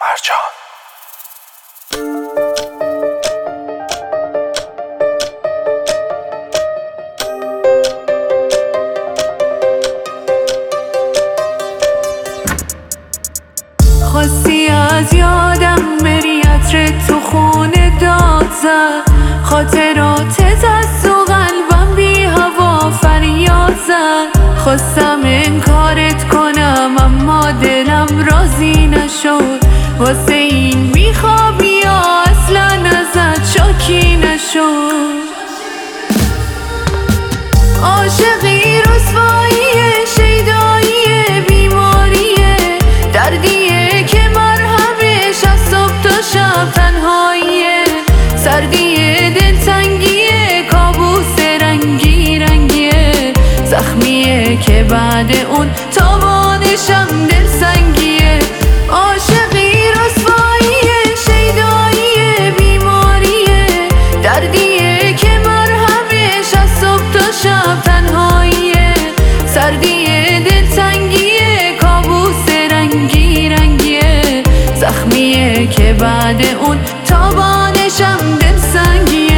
مرجان. خواستی از یادم بری، عطر تو خونه داد زد، خاطراتت از تو قلبم بی هوا فریاد زد. خواستم انکارت کنم اما دلم راضی نشد، واسه این میخوابی یا اصلا ازت شاکی نشد. عاشقی رسواییه، شیداییه، بیماریه، دردیه که مرهمش از صبح تا شب تنهاییه، سردیه، دلتنگیه، کابوس رنگی رنگیه، زخمیه که بعد اون تابانشم دلسنگیه. عاشقی رسواییه، شیداییه، بیماریه، دردیه که مرهمش از صبح تا شب تنهاییه، سردیه، دلتنگیه، کابوس رنگی رنگیه، زخمیه که بعد اون تابانشم دلسنگیه.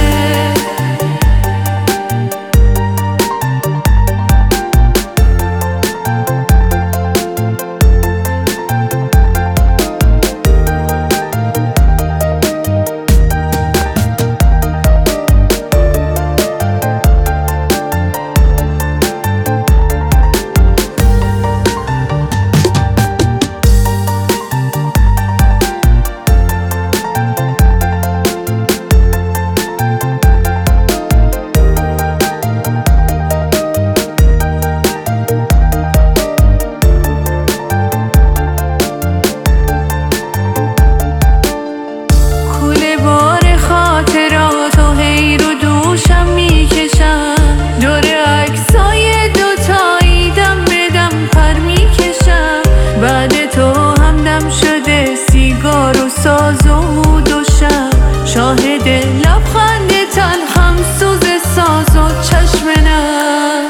ساز و دوشم شاهد لبخند تلخم، سوز ساز و چشم نم.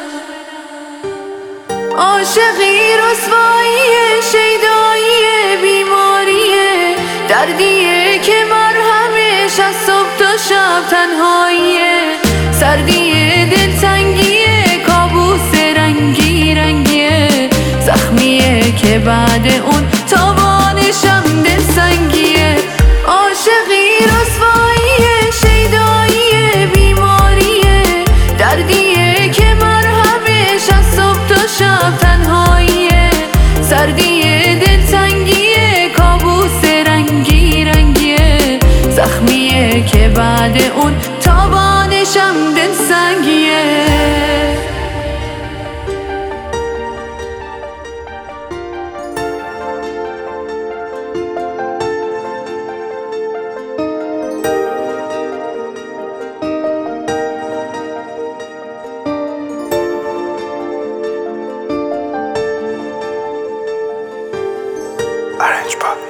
عاشقی رسواییه، شیداییه، بیماریه، دردیه که مرهمش از صبح تا شب تنهاییه، سردیه، دلتنگیه، کابوس رنگی رنگیه، زخمیه که بعد اون تابانشم دلسنگیه. عاشقی رسواییه، شیداییه، بیماریه، دردیه که مرهمش از صبح تا شب تنهاییه، سردیه، دلتنگیه، کابوس رنگی رنگیه، زخمیه که بعد اون تابانشم دلسنگیه. Arrange